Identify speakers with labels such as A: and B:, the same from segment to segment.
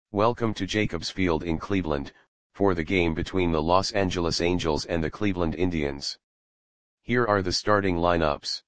A: Welcome to Jacobs Field in Cleveland, for the game between the Los Angeles Angels and the Cleveland Indians. Here are the starting lineups.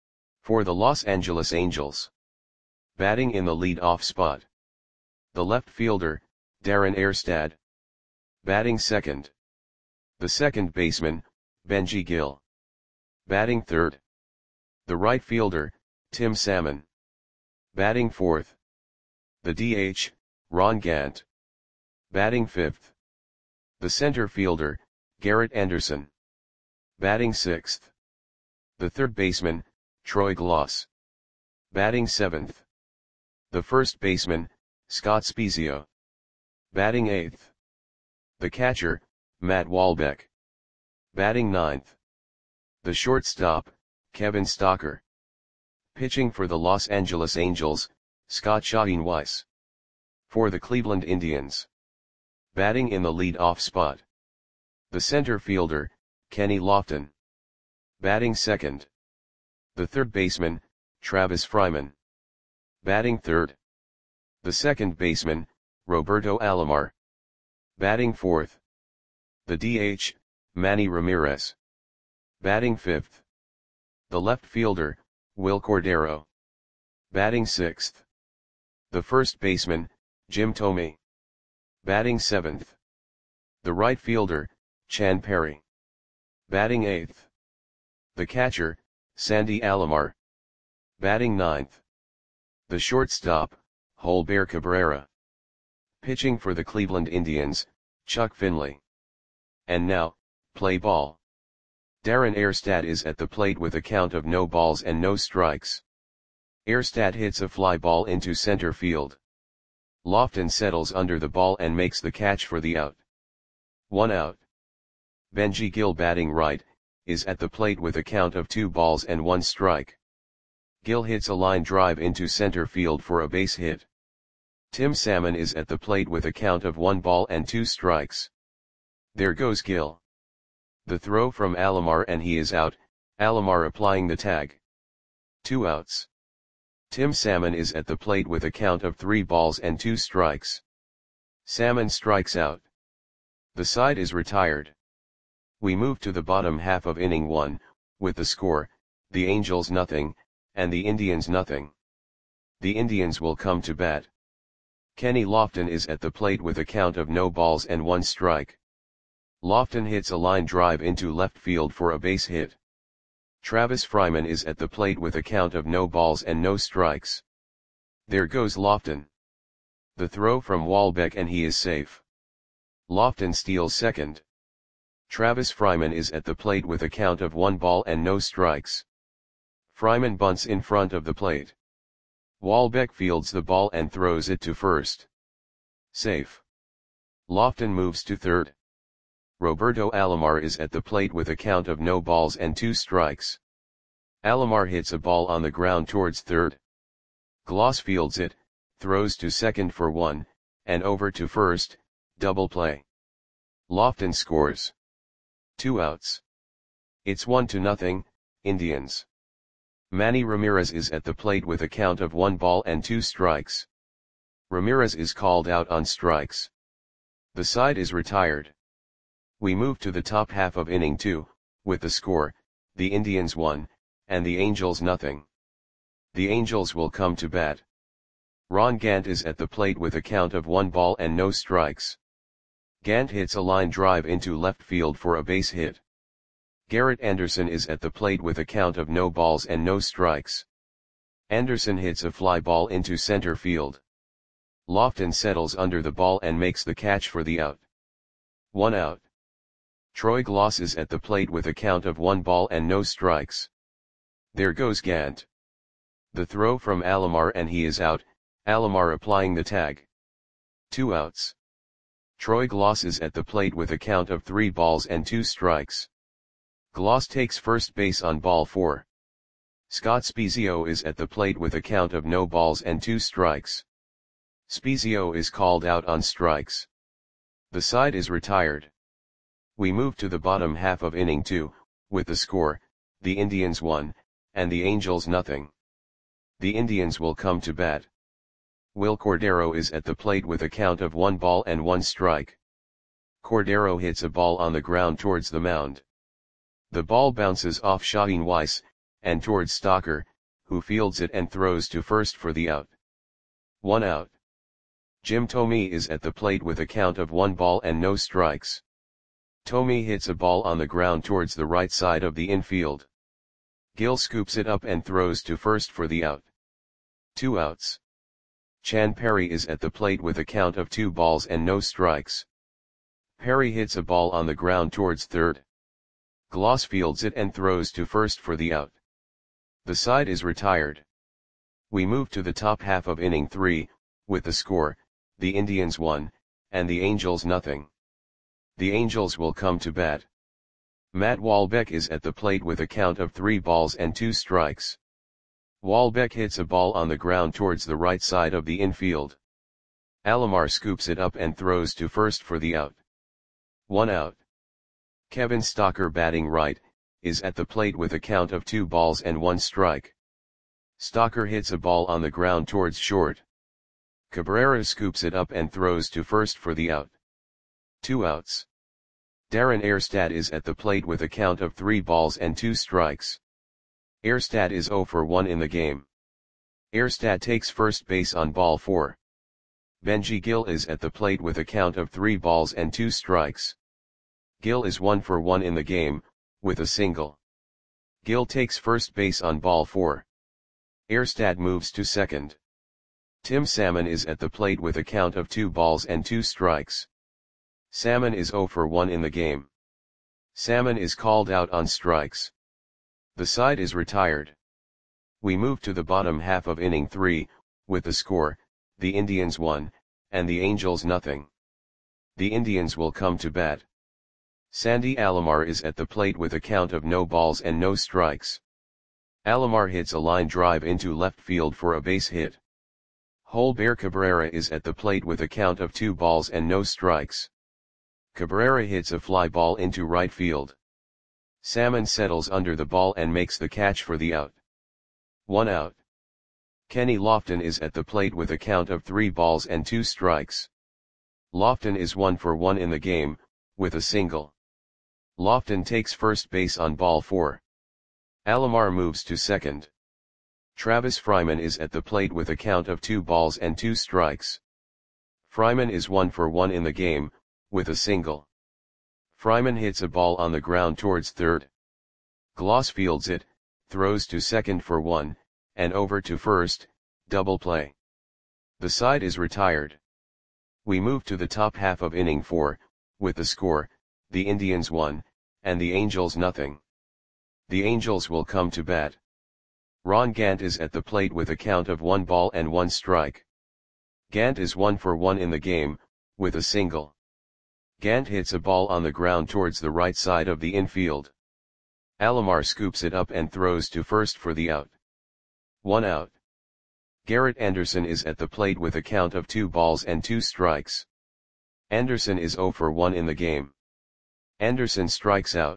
A: For the Los Angeles Angels. Batting in the lead-off spot. The left fielder, Darren Erstad. Batting second. The second baseman, Benji Gil. Batting third. The right fielder, Tim Salmon. Batting fourth. The DH, Ron Gant. Batting fifth. The center fielder, Garrett Anderson. Batting sixth. The third baseman, Troy Glaus. Batting seventh. The first baseman, Scott Spiezio. Batting eighth. The catcher, Matt Walbeck. Batting ninth. The shortstop, Kevin Stocker. Pitching for the Los Angeles Angels, Scott Shaheen Weiss. For the Cleveland Indians. Batting in the lead-off spot. The center fielder, Kenny Lofton. Batting second. The third baseman, Travis Fryman. Batting third. The second baseman, Roberto Alomar. Batting fourth. The DH, Manny Ramirez. Batting fifth. The left fielder, Will Cordero. Batting sixth. The first baseman, Jim Thome. Batting seventh. The right fielder, Chan Perry. Batting eighth. The catcher, Sandy Alomar. Batting ninth. The shortstop, Holber Cabrera. Pitching for the Cleveland Indians, Chuck Finley. And now, play ball. Darren Erstad is at the plate with a count of no balls and no strikes. Erstad hits a fly ball into center field. Lofton settles under the ball and makes the catch for the out. 1 out. Benji Gil, batting right, is at the plate with a count of 2 balls and 1 strike. Gil hits a line drive into center field for a base hit. Tim Salmon is at the plate with a count of 1 ball and 2 strikes. There goes Gil. The throw from Alomar and he is out, Alomar applying the tag. 2 outs. Tim Salmon is at the plate with a count of 3 balls and 2 strikes. Salmon strikes out. The side is retired. We move to the bottom half of inning 1, with the score, the Angels nothing, and the Indians nothing. The Indians will come to bat. Kenny Lofton is at the plate with a count of no balls and 1 strike. Lofton hits a line drive into left field for a base hit. Travis Fryman is at the plate with a count of no balls and no strikes. There goes Lofton. The throw from Walbeck and he is safe. Lofton steals second. Travis Fryman is at the plate with a count of 1 ball and no strikes. Fryman bunts in front of the plate. Walbeck fields the ball and throws it to first. Safe. Lofton moves to third. Roberto Alomar is at the plate with a count of no balls and 2 strikes. Alomar hits a ball on the ground towards third. Glaus fields it, throws to second for 1, and over to first, double play. Lofton scores. 2 outs. It's 1-0, Indians. Manny Ramirez is at the plate with a count of 1 ball and 2 strikes. Ramirez is called out on strikes. The side is retired. We move to the top half of inning 2, with the score, the Indians 1, and the Angels nothing. The Angels will come to bat. Ron Gant is at the plate with a count of 1 ball and no strikes. Gant hits a line drive into left field for a base hit. Garrett Anderson is at the plate with a count of no balls and no strikes. Anderson hits a fly ball into center field. Lofton settles under the ball and makes the catch for the out. 1 out. Troy Glaus is at the plate with a count of 1 ball and no strikes. There goes Gant. The throw from Alomar and he is out, Alomar applying the tag. 2 outs. Troy Glaus is at the plate with a count of 3 balls and 2 strikes. Glaus takes first base on ball 4. Scott Spiezio is at the plate with a count of no balls and 2 strikes. Spiezio is called out on strikes. The side is retired. We move to the bottom half of inning 2, with the score, the Indians 1, and the Angels nothing. The Indians will come to bat. Will Cordero is at the plate with a count of 1 ball and 1 strike. Cordero hits a ball on the ground towards the mound. The ball bounces off Shaheen Weiss, and towards Stocker, who fields it and throws to first for the out. 1 out. Jim Thome is at the plate with a count of 1 ball and no strikes. Thome hits a ball on the ground towards the right side of the infield. Gill scoops it up and throws to first for the out. 2 outs. Chan Perry is at the plate with a count of 2 balls and no strikes. Perry hits a ball on the ground towards third. Gloss fields it and throws to first for the out. The side is retired. We move to the top half of inning 3, with the score, the Indians 1, and the Angels nothing. The Angels will come to bat. Matt Walbeck is at the plate with a count of 3 balls and 2 strikes. Walbeck hits a ball on the ground towards the right side of the infield. Alomar scoops it up and throws to first for the out. 1 out. Kevin Stocker, batting right, is at the plate with a count of 2 balls and 1 strike. Stocker hits a ball on the ground towards short. Cabrera scoops it up and throws to first for the out. 2 outs. Darren Erstad is at the plate with a count of 3 balls and 2 strikes. Erstad is 0 for 1 in the game. Erstad takes first base on ball 4. Benji Gill is at the plate with a count of 3 balls and 2 strikes. Gill is 1 for 1 in the game, with a single. Gill takes first base on ball 4. Erstad moves to second. Tim Salmon is at the plate with a count of 2 balls and 2 strikes. Salmon is 0 for 1 in the game. Salmon is called out on strikes. The side is retired. We move to the bottom half of inning 3, with the score, the Indians 1, and the Angels nothing. The Indians will come to bat. Sandy Alomar is at the plate with a count of no balls and no strikes. Alomar hits a line drive into left field for a base hit. Holber Cabrera is at the plate with a count of 2 balls and no strikes. Cabrera hits a fly ball into right field. Salmon settles under the ball and makes the catch for the out. 1 out. Kenny Lofton is at the plate with a count of 3 balls and 2 strikes. Lofton is 1 for 1 in the game, with a single. Lofton takes first base on ball 4. Alomar moves to second. Travis Fryman is at the plate with a count of 2 balls and 2 strikes. Fryman is 1 for 1 in the game, with a single. Fryman hits a ball on the ground towards third. Gloss fields it, throws to second for 1, and over to first, double play. The side is retired. We move to the top half of inning 4, with the score, the Indians 1, and the Angels nothing. The Angels will come to bat. Ron Gant is at the plate with a count of 1 ball and 1 strike. Gant is 1 for 1 in the game, with a single. Gant hits a ball on the ground towards the right side of the infield. Alomar scoops it up and throws to first for the out. 1 out. Garrett Anderson is at the plate with a count of 2 balls and 2 strikes. Anderson is 0 for 1 in the game. Anderson strikes out.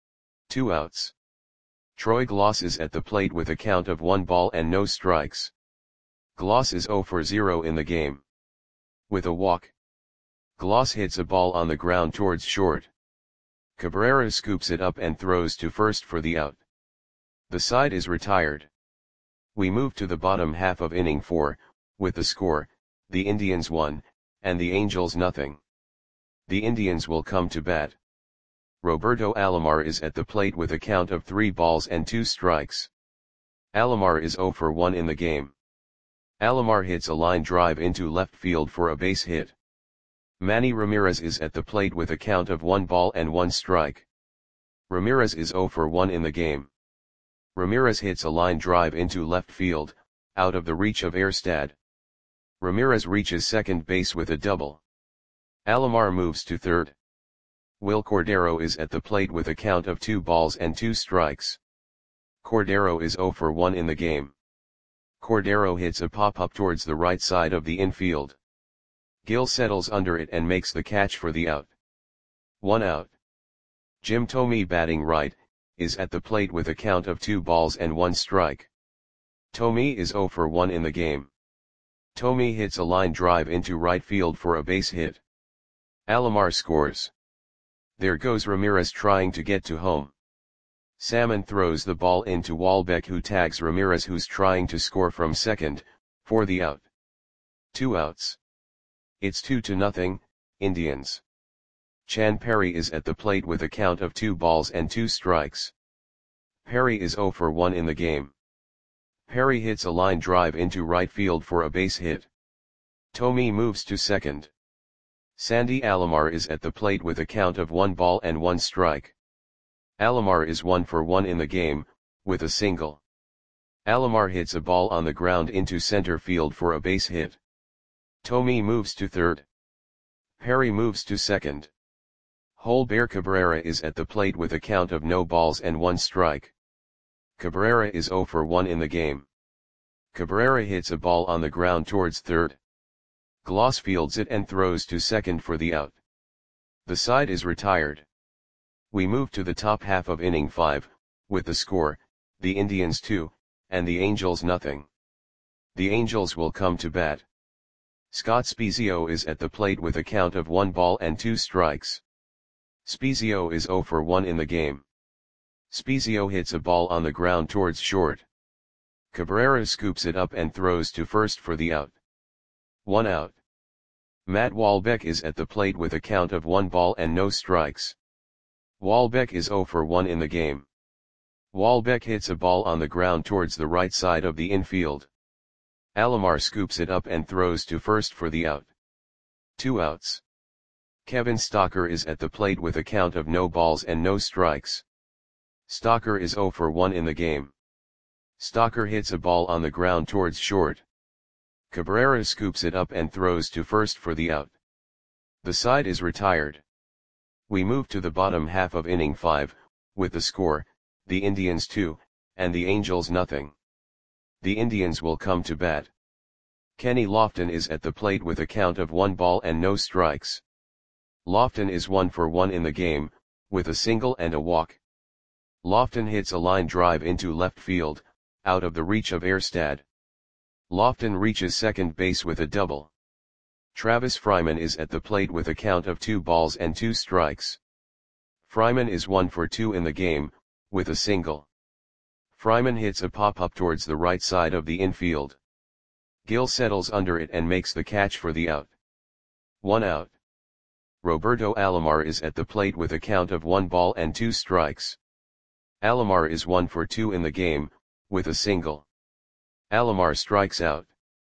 A: 2 outs. Troy Gloss is at the plate with a count of 1 ball and no strikes. Gloss is 0 for 0 in the game. With a walk. Gloss hits a ball on the ground towards short. Cabrera scoops it up and throws to first for the out. The side is retired. We move to the bottom half of inning 4, with the score, the Indians 1, and the Angels nothing. The Indians will come to bat. Roberto Alomar is at the plate with a count of 3 balls and 2 strikes. Alomar is 0 for 1 in the game. Alomar hits a line drive into left field for a base hit. Manny Ramirez is at the plate with a count of 1 ball and 1 strike. Ramirez is 0 for 1 in the game. Ramirez hits a line drive into left field, out of the reach of Erstad. Ramirez reaches second base with a double. Alomar moves to third. Will Cordero is at the plate with a count of 2 balls and 2 strikes. Cordero is 0 for 1 in the game. Cordero hits a pop-up towards the right side of the infield. Gill settles under it and makes the catch for the out. 1 out. Jim Thome, batting right, is at the plate with a count of 2 balls and 1 strike. Thome is 0 for 1 in the game. Tommy hits a line drive into right field for a base hit. Alomar scores. There goes Ramirez trying to get to home. Salmon throws the ball into Walbeck, who tags Ramirez, who's trying to score from second, for the out. 2 outs. It's 2-0, Indians. Chan Perry is at the plate with a count of 2 balls and 2 strikes. Perry is 0 for 1 in the game. Perry hits a line drive into right field for a base hit. Tommy moves to second. Sandy Alomar is at the plate with a count of 1 ball and 1 strike. Alomar is 1 for 1 in the game, with a single. Alomar hits a ball on the ground into center field for a base hit. Tommy moves to third. Perry moves to second. Holber Cabrera is at the plate with a count of no balls and 1 strike. Cabrera is 0 for 1 in the game. Cabrera hits a ball on the ground towards third. Gloss fields it and throws to second for the out. The side is retired. We move to the top half of inning 5, with the score, the Indians 2, and the Angels nothing. The Angels will come to bat. Scott Spiezio is at the plate with a count of 1 ball and 2 strikes. Spiezio is 0 for 1 in the game. Spiezio hits a ball on the ground towards short. Cabrera scoops it up and throws to first for the out. 1 out. Matt Walbeck is at the plate with a count of 1 ball and no strikes. Walbeck is 0 for 1 in the game. Walbeck hits a ball on the ground towards the right side of the infield. Alomar scoops it up and throws to first for the out. 2 outs. Kevin Stocker is at the plate with a count of no balls and no strikes. Stocker is 0 for 1 in the game. Stocker hits a ball on the ground towards short. Cabrera scoops it up and throws to first for the out. The side is retired. We move to the bottom half of inning 5, with the score, the Indians 2, and the Angels nothing. The Indians will come to bat. Kenny Lofton is at the plate with a count of 1 ball and no strikes. Lofton is 1 for 1 in the game, with a single and a walk. Lofton hits a line drive into left field, out of the reach of Erstad. Lofton reaches second base with a double. Travis Fryman is at the plate with a count of 2 balls and 2 strikes. Fryman is 1 for 2 in the game, with a single. Fryman hits a pop-up towards the right side of the infield. Gill settles under it and makes the catch for the out. 1 out. Roberto Alomar is at the plate with a count of 1 ball and 2 strikes. Alomar is 1 for 2 in the game, with a single. Alomar strikes out.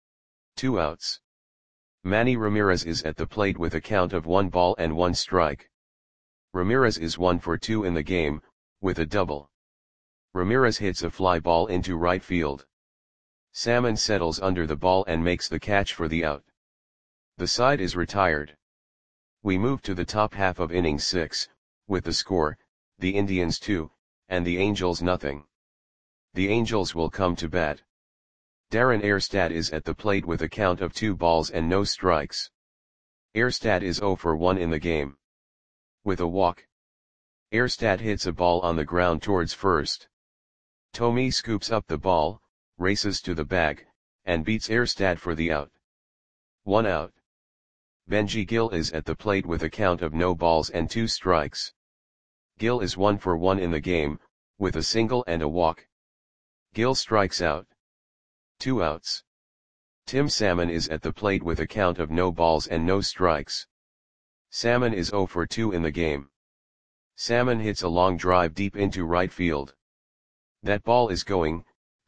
A: 2 outs. Manny Ramirez is at the plate with a count of 1 ball and 1 strike. Ramirez is 1 for 2 in the game, with a double. Ramirez hits a fly ball into right field. Salmon settles under the ball and makes the catch for the out. The side is retired. We move to the top half of inning 6, with the score, the Indians 2, and the Angels nothing. The Angels will come to bat. Darren Erstad is at the plate with a count of 2 balls and no strikes. Erstad is 0 for 1 in the game. With a walk. Erstad hits a ball on the ground towards first. Tommy scoops up the ball, races to the bag, and beats Erstad for the out. 1 out. Benji Gill is at the plate with a count of no balls and 2 strikes. Gill is 1 for 1 in the game, with a single and a walk. Gill strikes out. 2 outs. Tim Salmon is at the plate with a count of no balls and no strikes. Salmon is 0 for 2 in the game. Salmon hits a long drive deep into right field. That ball is gone.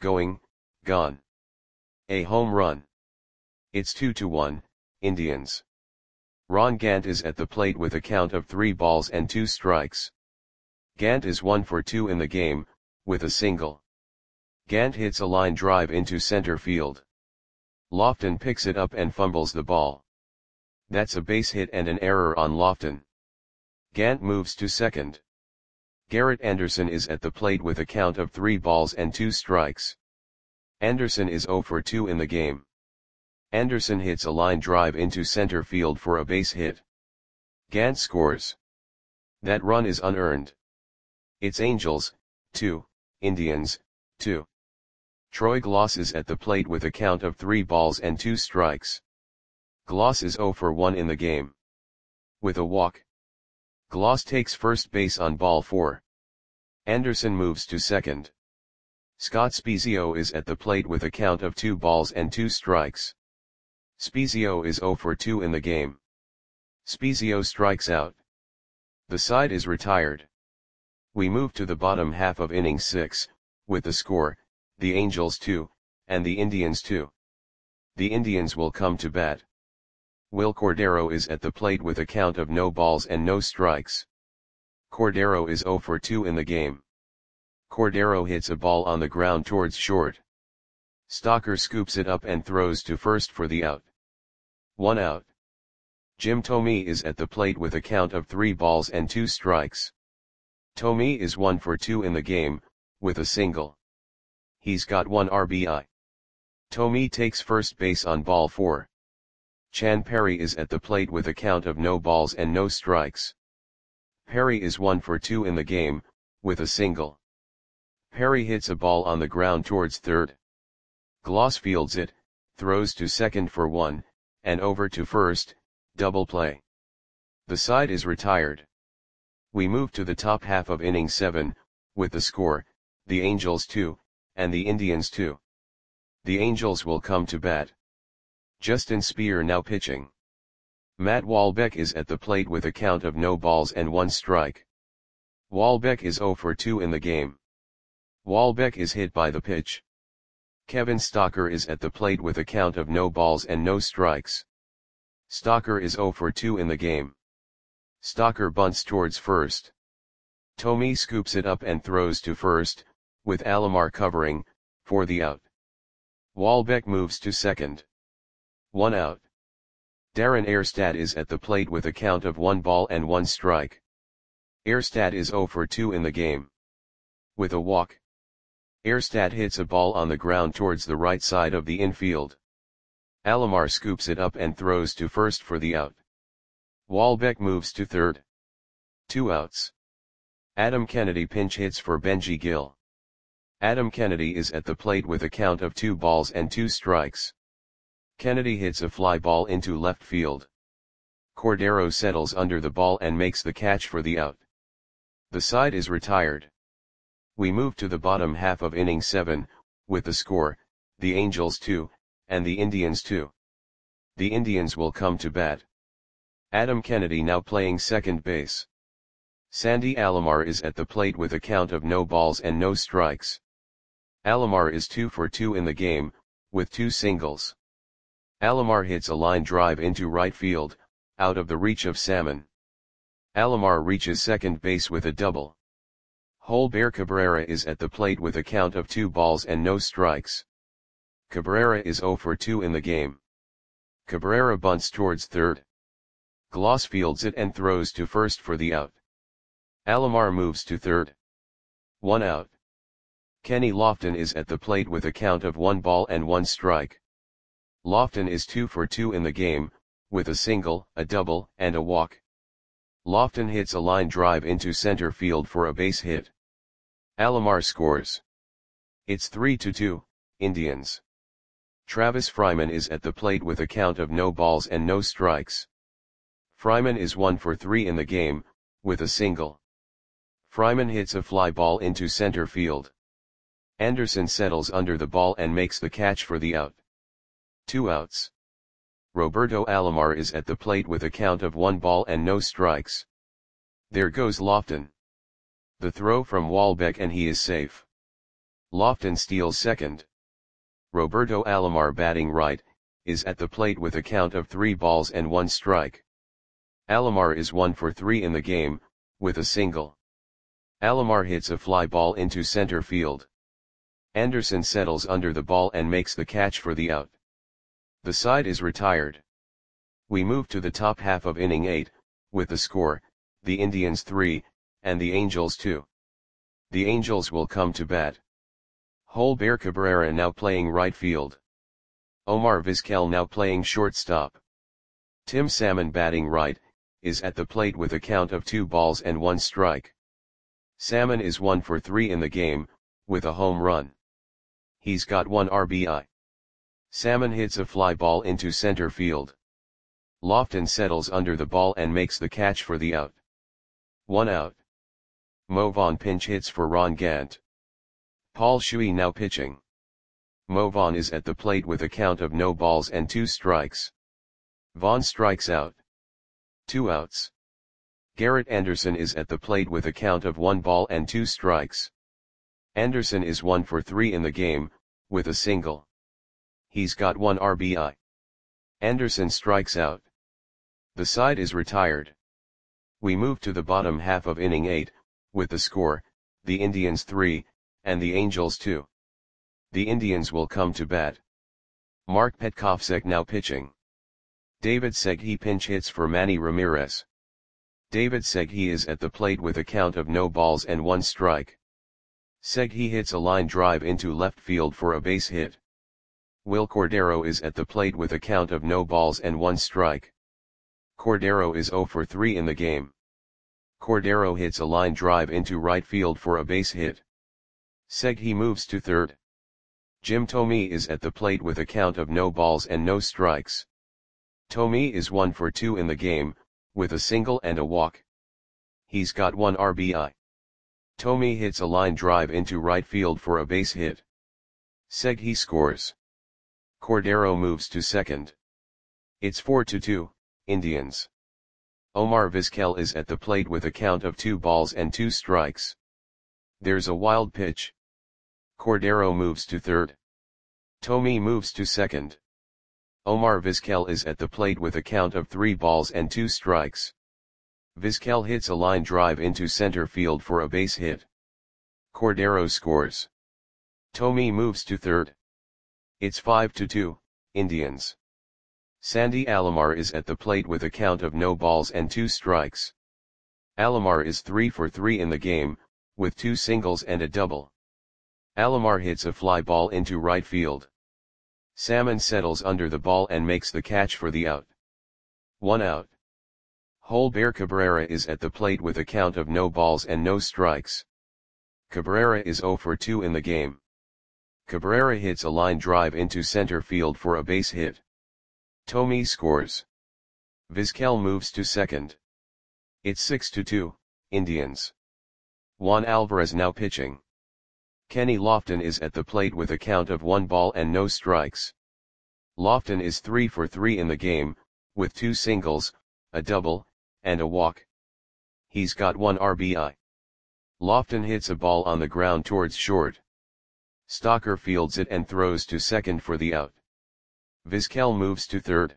A: A home run. It's 2-1, Indians. Ron Gant is at the plate with a count of 3 balls and 2 strikes. Gant is 1 for 2 in the game, with a single. Gant hits a line drive into center field. Lofton picks it up and fumbles the ball. That's a base hit and an error on Lofton. Gant moves to second. Garrett Anderson is at the plate with a count of 3 balls and 2 strikes. Anderson is 0 for 2 in the game. Anderson hits a line drive into center field for a base hit. Gant scores. That run is unearned. It's Angels, 2, Indians, 2. Troy Gloss is at the plate with a count of 3 balls and 2 strikes. Gloss is 0 for 1 in the game. With a walk, Gloss takes first base on ball 4. Anderson moves to second. Scott Spiezio is at the plate with a count of 2 balls and 2 strikes. Spiezio is 0 for 2 in the game. Spiezio strikes out. The side is retired. We move to the bottom half of inning 6, with the score, the Angels 2, and the Indians 2. The Indians will come to bat. Will Cordero is at the plate with a count of no balls and no strikes. Cordero is 0 for 2 in the game. Cordero hits a ball on the ground towards short. Stocker scoops it up and throws to first for the out. 1 out. Jim Thome is at the plate with a count of 3 balls and 2 strikes. Thome is 1 for 2 in the game, with a single. He's got 1 RBI. Thome takes first base on ball 4. Chan Perry is at the plate with a count of no balls and no strikes. Perry is 1 for 2 in the game, with a single. Perry hits a ball on the ground towards third. Gloss fields it, throws to second for 1, and over to first, double play. The side is retired. We move to the top half of inning 7, with the score, the Angels 2, and the Indians 2. The Angels will come to bat. Justin Speer now pitching. Matt Walbeck is at the plate with a count of no balls and 1 strike. Walbeck is 0 for 2 in the game. Walbeck is hit by the pitch. Kevin Stocker is at the plate with a count of no balls and no strikes. Stocker is 0 for 2 in the game. Stocker bunts towards first. Thome scoops it up and throws to first, with Alomar covering, for the out. Walbeck moves to second. 1 out. Darren Erstad is at the plate with a count of 1 ball and 1 strike. Erstad is 0 for 2 in the game. With a walk, Erstad hits a ball on the ground towards the right side of the infield. Alomar scoops it up and throws to first for the out. Walbeck moves to third. 2 outs. Adam Kennedy pinch hits for Benji Gill. Adam Kennedy is at the plate with a count of 2 balls and 2 strikes. Kennedy hits a fly ball into left field. Cordero settles under the ball and makes the catch for the out. The side is retired. We move to the bottom half of inning 7, with the score, the Angels 2, and the Indians 2. The Indians will come to bat. Adam Kennedy now playing second base. Sandy Alomar is at the plate with a count of no balls and no strikes. Alomar is 2 for 2 in the game, with 2 singles. Alomar hits a line drive into right field, out of the reach of Salmon. Alomar reaches second base with a double. Holber Cabrera is at the plate with a count of 2 balls and no strikes. Cabrera is 0 for 2 in the game. Cabrera bunts towards third. Gloss fields it and throws to first for the out. Alomar moves to third. 1 out. Kenny Lofton is at the plate with a count of 1 ball and 1 strike. Lofton is 2 for 2 in the game, with a single, a double, and a walk. Lofton hits a line drive into center field for a base hit. Alomar scores. It's 3-2, Indians. Travis Fryman is at the plate with a count of no balls and no strikes. Fryman is 1 for 3 in the game, with a single. Fryman hits a fly ball into center field. Anderson settles under the ball and makes the catch for the out. 2 outs. Roberto Alomar is at the plate with a count of 1 ball and no strikes. There goes Lofton. The throw from Walbeck and he is safe. Lofton steals second. Roberto Alomar batting right, is at the plate with a count of 3 balls and 1 strike. Alomar is 1 for 3 in the game, with a single. Alomar hits a fly ball into center field. Anderson settles under the ball and makes the catch for the out. The side is retired. We move to the top half of inning 8, with the score, the Indians 3, and the Angels 2. The Angels will come to bat. Holber Cabrera now playing right field. Omar Vizquel now playing shortstop. Tim Salmon batting right, is at the plate with a count of 2 balls and 1 strike. Salmon is 1 for 3 in the game, with a home run. He's got 1 RBI. Salmon hits a fly ball into center field. Lofton settles under the ball and makes the catch for the out. 1 out. Mo Vaughn pinch hits for Ron Gant. Paul Shuey now pitching. Mo Vaughn is at the plate with a count of no balls and 2 strikes. Vaughn strikes out. 2 outs. Garrett Anderson is at the plate with a count of 1 ball and 2 strikes. Anderson is 1 for 3 in the game, with a single. He's got 1 RBI. Anderson strikes out. The side is retired. We move to the bottom half of inning 8, with the score, the Indians 3, and the Angels 2. The Indians will come to bat. Mark Petkovsek now pitching. David Segui pinch hits for Manny Ramirez. David Segui is at the plate with a count of no balls and 1 strike. Segui hits a line drive into left field for a base hit. Will Cordero is at the plate with a count of no balls and 1 strike. Cordero is 0 for 3 in the game. Cordero hits a line drive into right field for a base hit. Segui moves to third. Jim Thome is at the plate with a count of no balls and no strikes. Thome is 1 for 2 in the game, with a single and a walk. He's got 1 RBI. Thome hits a line drive into right field for a base hit. Segui scores. Cordero moves to second. It's 4-2, Indians. Omar Vizquel is at the plate with a count of 2 balls and 2 strikes. There's a wild pitch. Cordero moves to third. Thome moves to second. Omar Vizquel is at the plate with a count of 3 balls and 2 strikes. Vizquel hits a line drive into center field for a base hit. Cordero scores. Thome moves to third. It's 5-2, Indians. Sandy Alomar is at the plate with a count of no balls and 2 strikes. Alomar is 3 for 3 in the game, with 2 singles and a double. Alomar hits a fly ball into right field. Salmon settles under the ball and makes the catch for the out. 1 out. Holber Cabrera is at the plate with a count of no balls and no strikes. Cabrera is 0 for 2 in the game. Cabrera hits a line drive into center field for a base hit. Thome scores. Vizquel moves to second. It's 6-2, Indians. Juan Alvarez now pitching. Kenny Lofton is at the plate with a count of 1 ball and no strikes. Lofton is 3 for 3 in the game, with 2 singles, a double, and a walk. He's got 1 RBI. Lofton hits a ball on the ground towards short. Stocker fields it and throws to second for the out. Vizquel moves to third.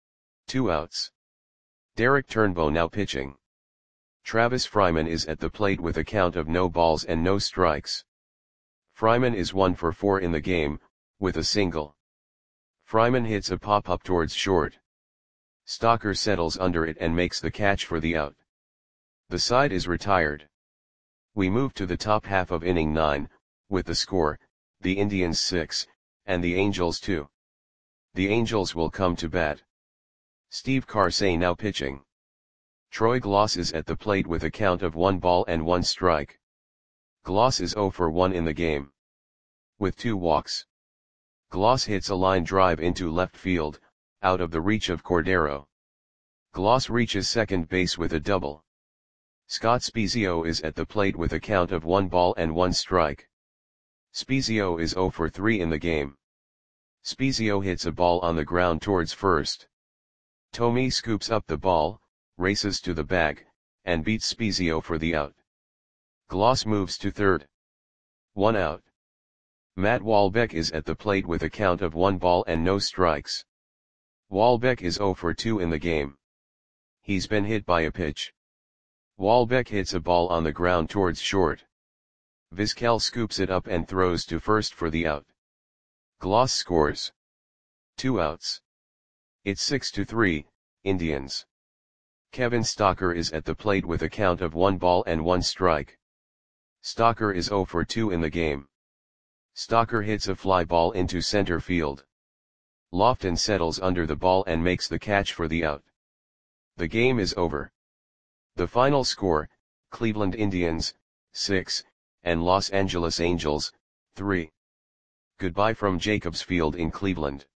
A: 2 outs. Derek Turnbow now pitching. Travis Fryman is at the plate with a count of no balls and no strikes. Fryman is 1 for 4 in the game, with a single. Fryman hits a pop-up towards short. Stocker settles under it and makes the catch for the out. The side is retired. We move to the top half of inning 9, with the score, the Indians 6, and the Angels 2. The Angels will come to bat. Steve Karsay now pitching. Troy Gloss is at the plate with a count of 1 ball and 1 strike. Gloss is 0 for 1 in the game. With 2 walks. Gloss hits a line drive into left field, out of the reach of Cordero. Gloss reaches second base with a double. Scott Spiezio is at the plate with a count of 1 ball and 1 strike. Spiezio is 0 for 3 in the game. Spiezio hits a ball on the ground towards first. Thome scoops up the ball, races to the bag, and beats Spiezio for the out. Gloss moves to third. 1 out. Matt Walbeck is at the plate with a count of 1 ball and no strikes. Walbeck is 0 for 2 in the game. He's been hit by a pitch. Walbeck hits a ball on the ground towards short. Vizquel scoops it up and throws to first for the out. Gloss scores. 2 outs. It's 6-3, Indians. Kevin Stocker is at the plate with a count of 1 ball and 1 strike. Stocker is 0 for 2 in the game. Stocker hits a fly ball into center field. Lofton settles under the ball and makes the catch for the out. The game is over. The final score, Cleveland Indians, 6, and Los Angeles Angels, 3. Goodbye from Jacobs Field in Cleveland.